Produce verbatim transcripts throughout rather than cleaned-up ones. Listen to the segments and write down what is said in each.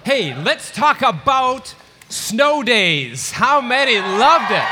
Hey, let's talk about snow days. How many loved it?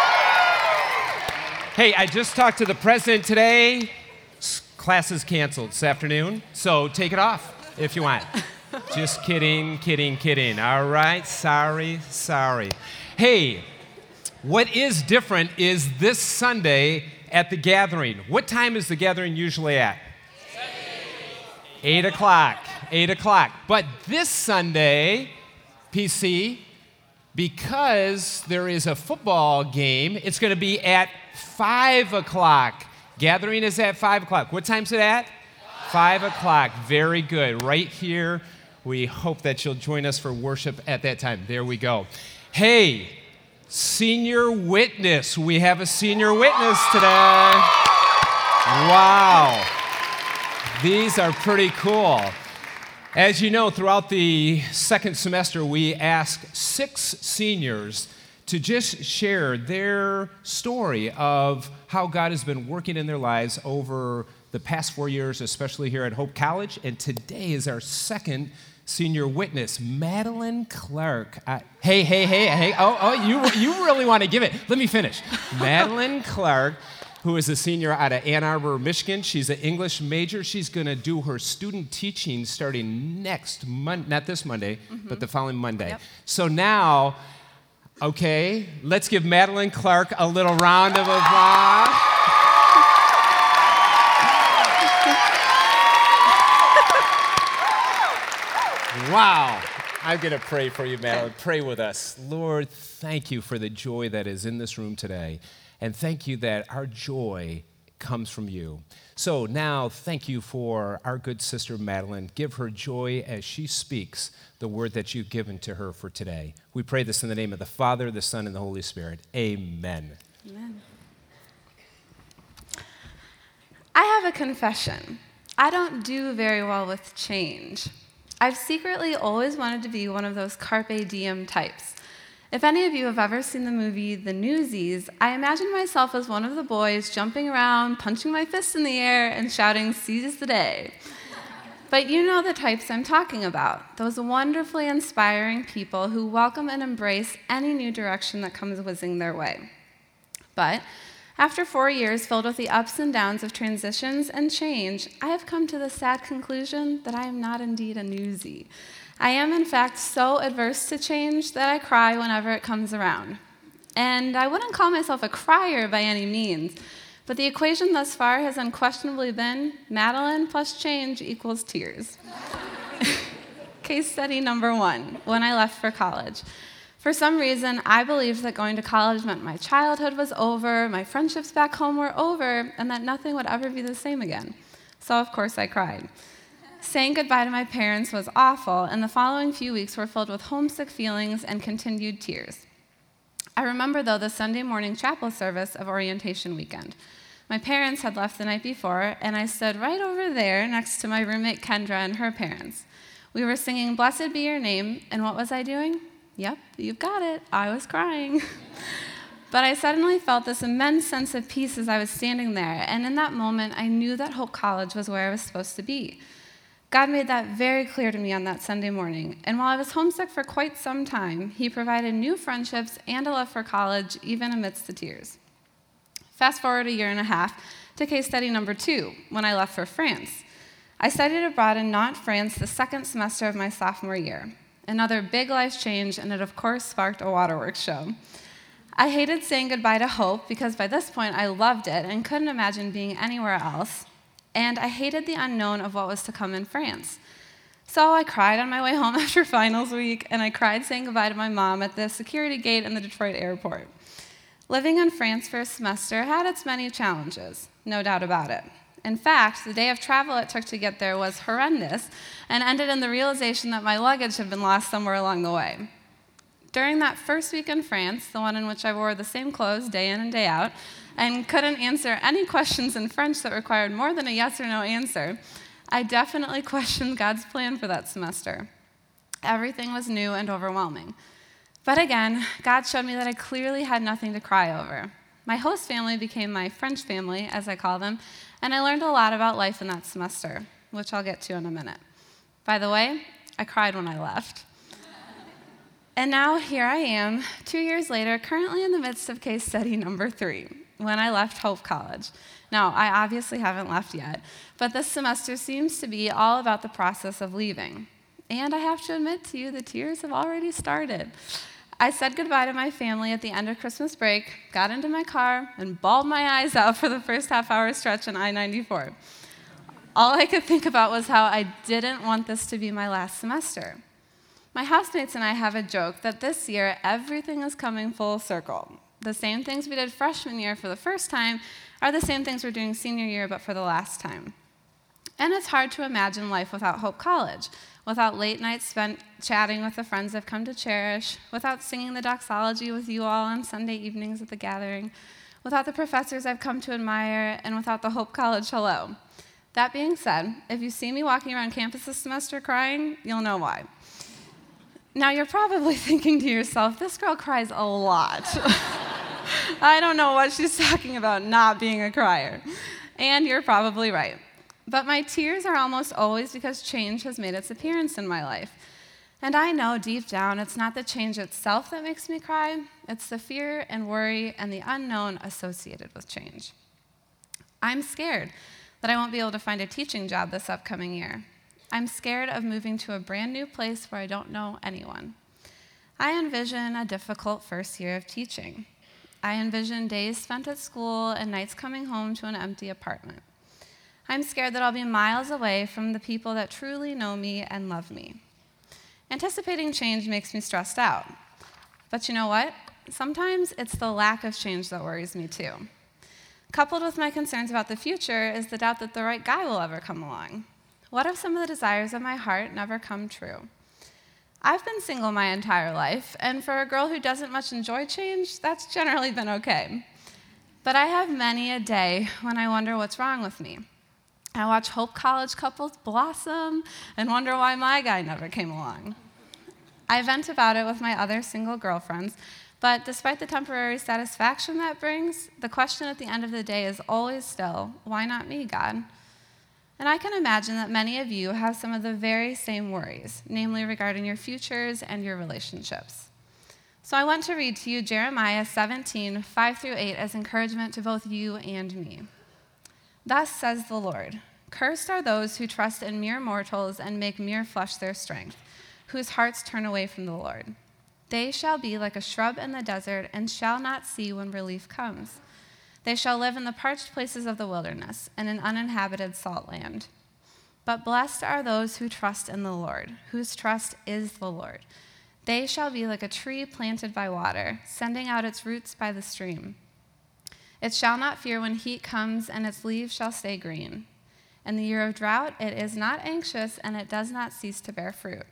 Hey, I just talked to the president today. Class is canceled this afternoon, so take it off if you want. Just kidding, kidding, kidding. All right, sorry, sorry. Hey, what is different is this Sunday at the gathering. What time is the gathering usually at? Eight o'clock, eight o'clock. But this Sunday, P C, because there is a football game, it's going to be at five o'clock. Gathering is at five o'clock. What time's it at? Five o'clock. Very good. Right here. We hope that you'll join us for worship at that time. There we go. Hey, senior witness. We have a senior witness today. Wow. These are pretty cool. As you know, throughout the second semester, we ask six seniors to just share their story of how God has been working in their lives over the past four years, especially here at Hope College. And today is our second senior witness, Madeline Clark. Uh, hey, hey, hey, hey. Oh, oh, you, you really want to give it. Let me finish. Madeline Clark, who is a senior out of Ann Arbor, Michigan. She's an English major. She's going to do her student teaching starting next Monday, not this Monday, mm-hmm. but the following Monday. Yep. So now, okay, let's give Madeline Clark a little round of applause. Wow. I'm going to pray for you, Madeline. Pray with us. Lord, thank you for the joy that is in this room today. And thank you that our joy comes from you. So now, thank you for our good sister, Madeline. Give her joy as she speaks the word that you've given to her for today. We pray this in the name of the Father, the Son, and the Holy Spirit. Amen. Amen. I have a confession. I don't do very well with change. I've secretly always wanted to be one of those carpe diem types. If any of you have ever seen the movie The Newsies, I imagine myself as one of the boys jumping around, punching my fists in the air, and shouting, "Seize the day." But you know the types I'm talking about, those wonderfully inspiring people who welcome and embrace any new direction that comes whizzing their way. But after four years filled with the ups and downs of transitions and change, I have come to the sad conclusion that I am not indeed a newsie. I am, in fact, so adverse to change that I cry whenever it comes around. And I wouldn't call myself a crier by any means, but the equation thus far has unquestionably been Madeline plus change equals tears. Case study number one, when I left for college. For some reason, I believed that going to college meant my childhood was over, my friendships back home were over, and that nothing would ever be the same again. So, of course, I cried. Saying goodbye to my parents was awful, and the following few weeks were filled with homesick feelings and continued tears. I remember, though, the Sunday morning chapel service of orientation weekend. My parents had left the night before, and I stood right over there next to my roommate Kendra and her parents. We were singing "Blessed Be Your Name," and what was I doing? Yep, you've got it. I was crying. But I suddenly felt this immense sense of peace as I was standing there, and in that moment, I knew that Hope College was where I was supposed to be. God made that very clear to me on that Sunday morning, and while I was homesick for quite some time, he provided new friendships and a love for college, even amidst the tears. Fast forward a year and a half to case study number two, when I left for France. I studied abroad in Nantes, France, the second semester of my sophomore year. Another big life change, and it of course sparked a waterworks show. I hated saying goodbye to Hope because by this point I loved it and couldn't imagine being anywhere else. And I hated the unknown of what was to come in France. So I cried on my way home after finals week, and I cried saying goodbye to my mom at the security gate in the Detroit airport. Living in France for a semester had its many challenges, no doubt about it. In fact, the day of travel it took to get there was horrendous and ended in the realization that my luggage had been lost somewhere along the way. During that first week in France, the one in which I wore the same clothes day in and day out, and couldn't answer any questions in French that required more than a yes or no answer, I definitely questioned God's plan for that semester. Everything was new and overwhelming. But again, God showed me that I clearly had nothing to cry over. My host family became my French family, as I call them, and I learned a lot about life in that semester, which I'll get to in a minute. By the way, I cried when I left. And now here I am, two years later, currently in the midst of case study number three, when I left Hope College. Now, I obviously haven't left yet, but this semester seems to be all about the process of leaving. And I have to admit to you, the tears have already started. I said goodbye to my family at the end of Christmas break, got into my car, and bawled my eyes out for the first half-hour stretch on I ninety-four. All I could think about was how I didn't want this to be my last semester. My housemates and I have a joke that this year, everything is coming full circle. The same things we did freshman year for the first time are the same things we're doing senior year, but for the last time. And it's hard to imagine life without Hope College, without late nights spent chatting with the friends I've come to cherish, without singing the doxology with you all on Sunday evenings at the gathering, without the professors I've come to admire, and without the Hope College hello. That being said, if you see me walking around campus this semester crying, you'll know why. Now, you're probably thinking to yourself, this girl cries a lot. I don't know what she's talking about not being a crier. And you're probably right. But my tears are almost always because change has made its appearance in my life. And I know deep down it's not the change itself that makes me cry, it's the fear and worry and the unknown associated with change. I'm scared that I won't be able to find a teaching job this upcoming year. I'm scared of moving to a brand new place where I don't know anyone. I envision a difficult first year of teaching. I envision days spent at school and nights coming home to an empty apartment. I'm scared that I'll be miles away from the people that truly know me and love me. Anticipating change makes me stressed out. But you know what? Sometimes it's the lack of change that worries me too. Coupled with my concerns about the future is the doubt that the right guy will ever come along. What if some of the desires of my heart never come true? I've been single my entire life, and for a girl who doesn't much enjoy change, that's generally been okay. But I have many a day when I wonder what's wrong with me. I watch Hope College couples blossom and wonder why my guy never came along. I vent about it with my other single girlfriends, but despite the temporary satisfaction that brings, the question at the end of the day is always still, why not me, God? And I can imagine that many of you have some of the very same worries, namely regarding your futures and your relationships. So I want to read to you Jeremiah seventeen, five through eight as encouragement to both you and me. Thus says the Lord, cursed are those who trust in mere mortals and make mere flesh their strength, whose hearts turn away from the Lord. They shall be like a shrub in the desert and shall not see when relief comes. They shall live in the parched places of the wilderness and in uninhabited salt land. But blessed are those who trust in the Lord, whose trust is the Lord. They shall be like a tree planted by water, sending out its roots by the stream. It shall not fear when heat comes, and its leaves shall stay green. In the year of drought, it is not anxious, and it does not cease to bear fruit.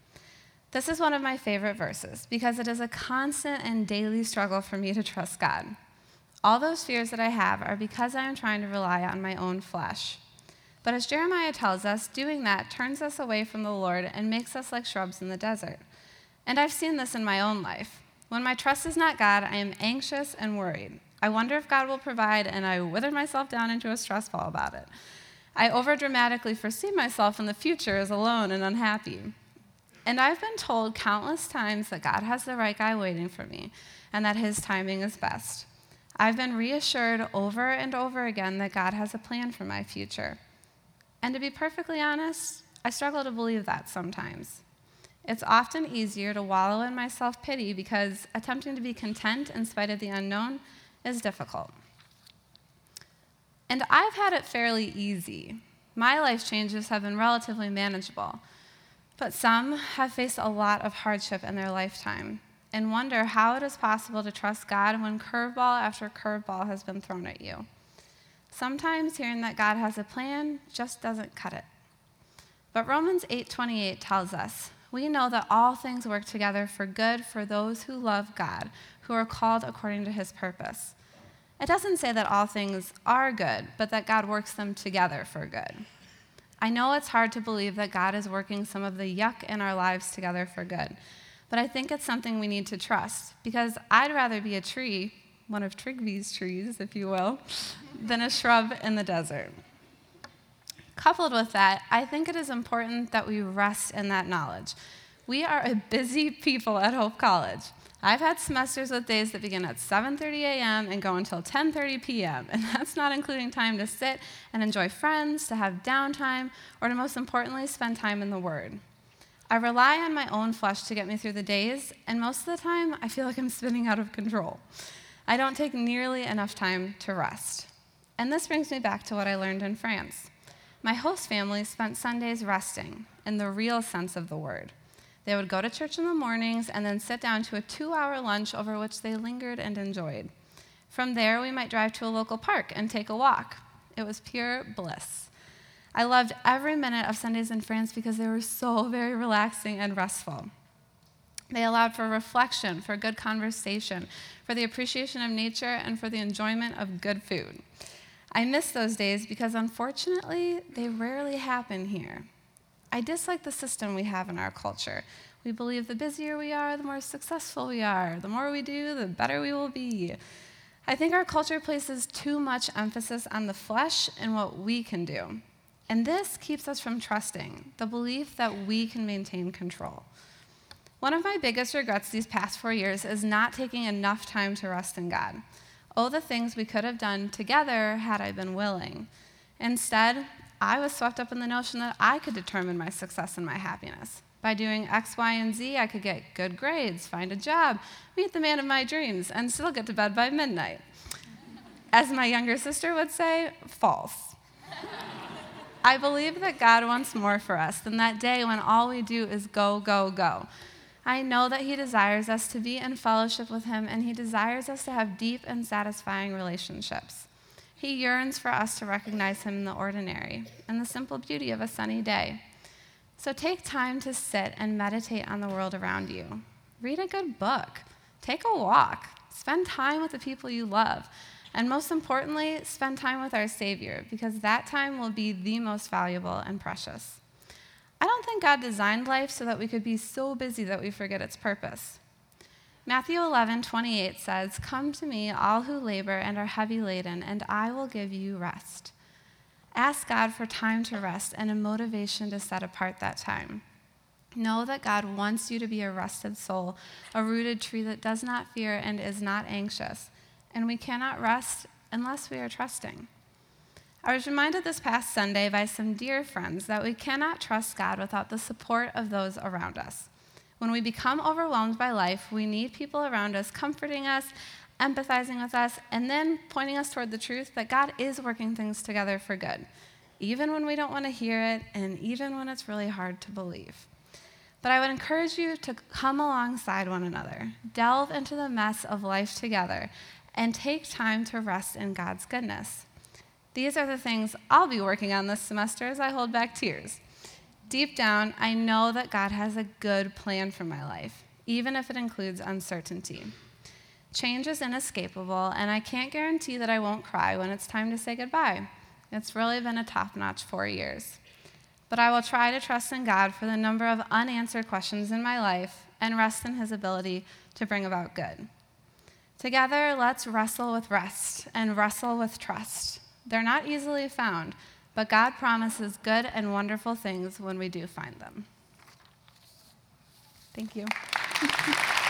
This is one of my favorite verses because it is a constant and daily struggle for me to trust God. All those fears that I have are because I am trying to rely on my own flesh. But as Jeremiah tells us, doing that turns us away from the Lord and makes us like shrubs in the desert. And I've seen this in my own life. When my trust is not God, I am anxious and worried. I wonder if God will provide, and I wither myself down into a stress ball about it. I overdramatically foresee myself in the future as alone and unhappy. And I've been told countless times that God has the right guy waiting for me and that his timing is best. I've been reassured over and over again that God has a plan for my future. And to be perfectly honest, I struggle to believe that sometimes. It's often easier to wallow in my self-pity because attempting to be content in spite of the unknown is difficult. And I've had it fairly easy. My life changes have been relatively manageable, but some have faced a lot of hardship in their lifetime and wonder how it is possible to trust God when curveball after curveball has been thrown at you. Sometimes hearing that God has a plan just doesn't cut it. But Romans eight twenty-eight tells us, we know that all things work together for good for those who love God, who are called according to his purpose. It doesn't say that all things are good, but that God works them together for good. I know it's hard to believe that God is working some of the yuck in our lives together for good, but I think it's something we need to trust, because I'd rather be a tree, one of Trigby's trees, if you will, than a shrub in the desert. Coupled with that, I think it is important that we rest in that knowledge. We are a busy people at Hope College. I've had semesters with days that begin at seven thirty a.m. and go until ten thirty p.m., and that's not including time to sit and enjoy friends, to have downtime, or to most importantly, spend time in the Word. I rely on my own flesh to get me through the days, and most of the time, I feel like I'm spinning out of control. I don't take nearly enough time to rest. And this brings me back to what I learned in France. My host family spent Sundays resting, in the real sense of the word. They would go to church in the mornings and then sit down to a two-hour lunch over which they lingered and enjoyed. From there, we might drive to a local park and take a walk. It was pure bliss. I loved every minute of Sundays in France because they were so very relaxing and restful. They allowed for reflection, for good conversation, for the appreciation of nature, and for the enjoyment of good food. I miss those days because, unfortunately, they rarely happen here. I dislike the system we have in our culture. We believe the busier we are, the more successful we are. The more we do, the better we will be. I think our culture places too much emphasis on the flesh and what we can do. And this keeps us from trusting the belief that we can maintain control. One of my biggest regrets these past four years is not taking enough time to rest in God. Oh, the things we could have done together had I been willing. Instead, I was swept up in the notion that I could determine my success and my happiness. By doing X, Y, and Z, I could get good grades, find a job, meet the man of my dreams, and still get to bed by midnight. As my younger sister would say, false. I believe that God wants more for us than that day when all we do is go, go, go. I know that He desires us to be in fellowship with Him, and He desires us to have deep and satisfying relationships. He yearns for us to recognize Him in the ordinary and the simple beauty of a sunny day. So take time to sit and meditate on the world around you. Read a good book. Take a walk. Spend time with the people you love. And most importantly, spend time with our Savior, because that time will be the most valuable and precious. I don't think God designed life so that we could be so busy that we forget its purpose. Matthew eleven twenty-eight says, "Come to me, all who labor and are heavy laden, and I will give you rest." Ask God for time to rest and a motivation to set apart that time. Know that God wants you to be a rested soul, a rooted tree that does not fear and is not anxious. And we cannot rest unless we are trusting. I was reminded this past Sunday by some dear friends that we cannot trust God without the support of those around us. When we become overwhelmed by life, we need people around us comforting us, empathizing with us, and then pointing us toward the truth that God is working things together for good, even when we don't want to hear it and even when it's really hard to believe. But I would encourage you to come alongside one another, delve into the mess of life together, and take time to rest in God's goodness. These are the things I'll be working on this semester as I hold back tears. Deep down, I know that God has a good plan for my life, even if it includes uncertainty. Change is inescapable, and I can't guarantee that I won't cry when it's time to say goodbye. It's really been a top-notch four years. But I will try to trust in God for the number of unanswered questions in my life and rest in His ability to bring about good. Together, let's wrestle with rest and wrestle with trust. They're not easily found, but God promises good and wonderful things when we do find them. Thank you.